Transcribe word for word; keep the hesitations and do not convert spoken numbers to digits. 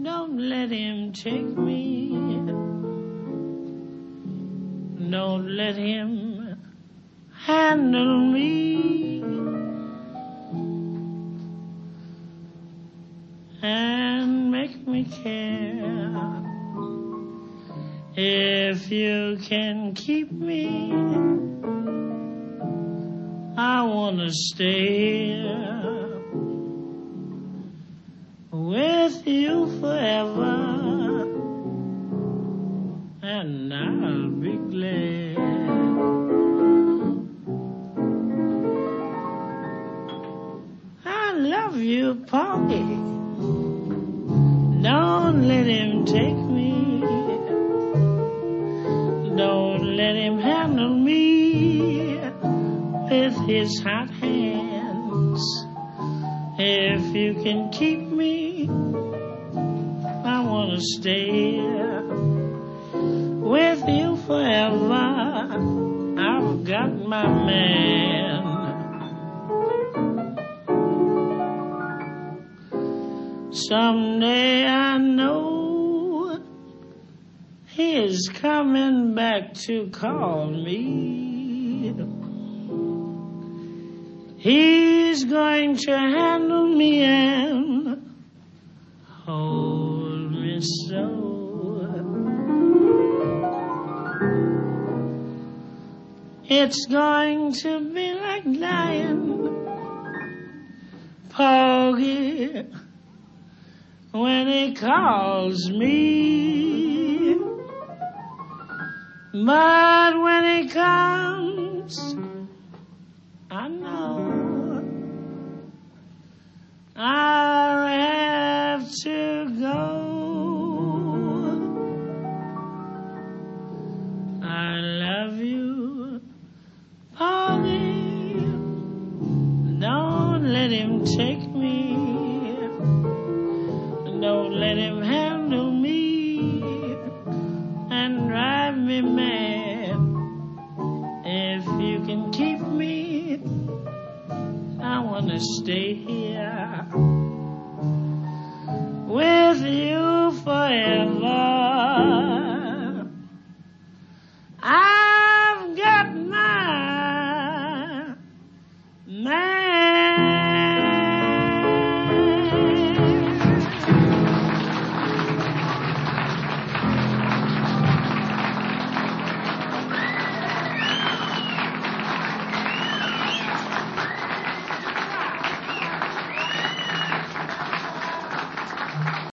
Don't let him take me. Don't let him handle me. And make me care. If you can keep me, I wanna stay here with you forever, and I'll be glad. I love you, Polly. Don't let him take me. Don't let him handle me with his hot hands. If you can keep me, I wanna stay with you forever. I've got my man. Someday I know he is coming back to call me. He's going to handle me and hold me so. It's going to be like dying, Porgy, when he calls me. But when he comes, I know I'll have to go. I love you, Polly. Don't let him take me. Don't let him handle me and drive me mad. If you can keep me, I wanna stay here with you forever.